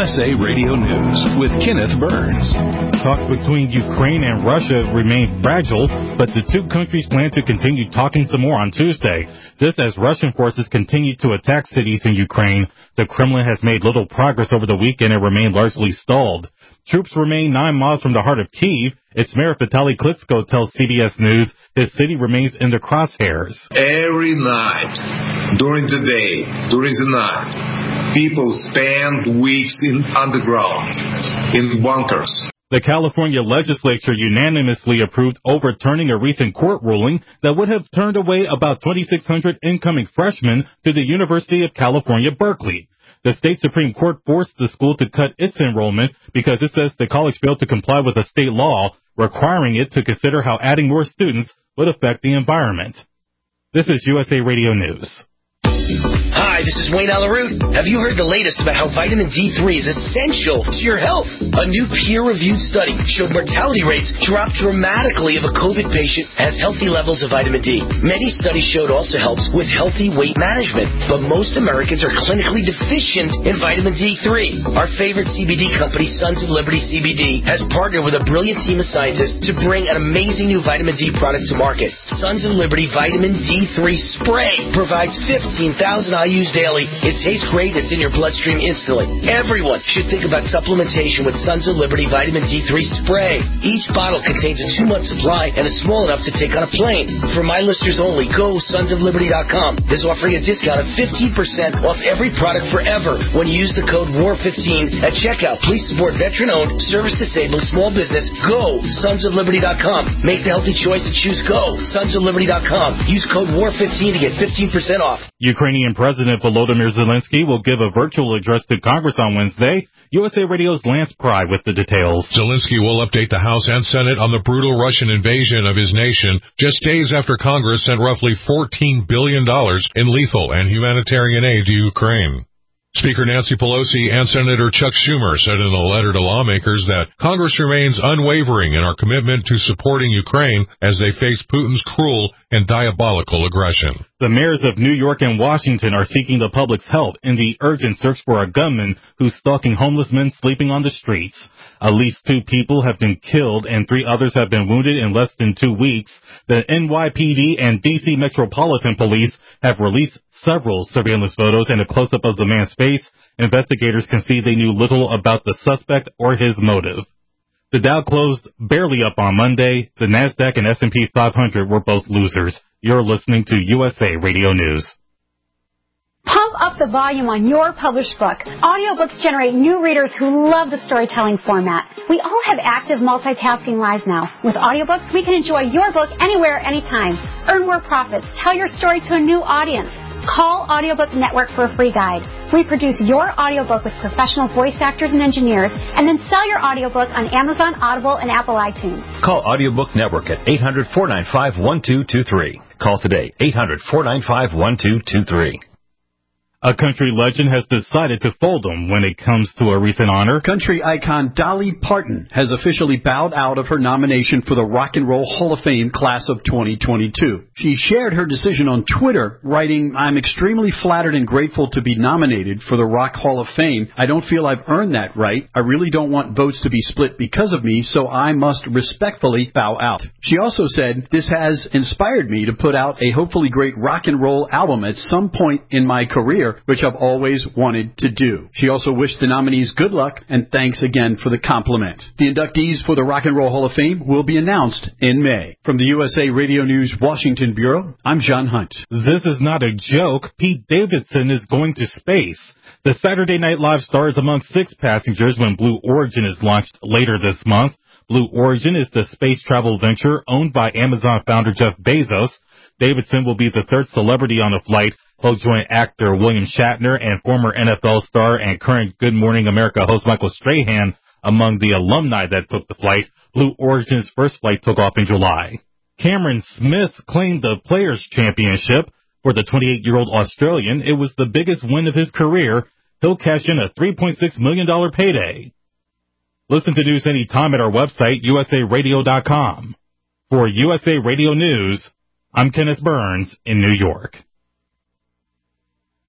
USA Radio News with Kenneth Burns. Talks between Ukraine and Russia remain fragile, but the two countries plan to continue talking some more on Tuesday. This as Russian forces continue to attack cities in Ukraine. The Kremlin has made little progress over the weekend and remained largely stalled. Troops remain 9 miles from the heart of Kyiv. Its mayor Vitaly Klitschko tells CBS News his city remains in the crosshairs. Every night, during the day, during the night, people spend weeks underground, in bunkers. The California legislature unanimously approved overturning a recent court ruling that would have turned away about 2,600 incoming freshmen to the University of California, Berkeley. The state Supreme Court forced the school to cut its enrollment because it says the college failed to comply with a state law requiring it to consider how adding more students would affect the environment. This is USA Radio News. Hi, this is Wayne Alaroot. Have you heard the latest about how vitamin D3 is essential to your health? A new peer-reviewed study showed mortality rates dropped dramatically if a COVID patient has healthy levels of vitamin D. Many studies showed also helps with healthy weight management, but most Americans are clinically deficient in vitamin D3. Our favorite CBD company, Sons of Liberty CBD, has partnered with a brilliant team of scientists to bring an amazing new vitamin D product to market. Sons of Liberty Vitamin D3 Spray provides 15,000 IUs daily. It tastes great. It's in your bloodstream instantly. Everyone should think about supplementation with Sons of Liberty Vitamin D3 Spray. Each bottle contains a 2-month supply and is small enough to take on a plane. For my listeners only, go sonsofliberty.com. Is offering a discount of 15% off every product forever when you use the code WAR15 at checkout. Please support veteran-owned, service-disabled, small business. Go sonsofliberty.com. Make the healthy choice and choose Go sonsofliberty.com. Use code WAR15 to get 15% off. Ukrainian President Volodymyr Zelensky will give a virtual address to Congress on Wednesday. USA Radio's Lance Pry with the details. Zelensky will update the House and Senate on the brutal Russian invasion of his nation just days after Congress sent roughly $14 billion in lethal and humanitarian aid to Ukraine. Speaker Nancy Pelosi and Senator Chuck Schumer said in a letter to lawmakers that Congress remains unwavering in our commitment to supporting Ukraine as they face Putin's cruel and diabolical aggression. The mayors of New York and Washington are seeking the public's help in the urgent search for a gunman who's stalking homeless men sleeping on the streets. At least 2 people have been killed and 3 others have been wounded in less than 2 weeks. The NYPD and D.C. Metropolitan Police have released several surveillance photos and a close-up of the man's face. Investigators can see they knew little about the suspect or his motive. The Dow closed barely up on Monday. The NASDAQ and S&P 500 were both losers. You're listening to USA Radio News. Pump up the volume on your published book. Audiobooks generate new readers who love the storytelling format. We all have active multitasking lives now. With audiobooks, we can enjoy your book anywhere, anytime. Earn more profits. Tell your story to a new audience. Call Audiobook Network for a free guide. Reproduce your audiobook with professional voice actors and engineers, and then sell your audiobook on Amazon, Audible, and Apple iTunes. Call Audiobook Network at 800-495-1223. Call today, 800-495-1223. A country legend has decided to fold them when it comes to a recent honor. Country icon Dolly Parton has officially bowed out of her nomination for the Rock and Roll Hall of Fame class of 2022. She shared her decision on Twitter, writing, "I'm extremely flattered and grateful to be nominated for the Rock Hall of Fame. I don't feel I've earned that right. I really don't want votes to be split because of me, so I must respectfully bow out." She also said, "This has inspired me to put out a hopefully great rock and roll album at some point in my career, which I've always wanted to do." She also wished the nominees good luck and thanks again for the compliment. The inductees for the Rock and Roll Hall of Fame will be announced in May. From the USA Radio News Washington Bureau, I'm John Hunt. This is not a joke. Pete Davidson is going to space. The Saturday Night Live star is among 6 passengers when Blue Origin is launched later this month. Blue Origin is the space travel venture owned by Amazon founder Jeff Bezos. Davidson will be the 3rd celebrity on the flight. He'll join actor William Shatner and former NFL star and current Good Morning America host Michael Strahan among the alumni that took the flight. Blue Origin's first flight took off in July. Cameron Smith claimed the Players' Championship. For the 28-year-old Australian, it was the biggest win of his career. He'll cash in a $3.6 million payday. Listen to news anytime at our website, usaradio.com. For USA Radio News, I'm Kenneth Burns in New York.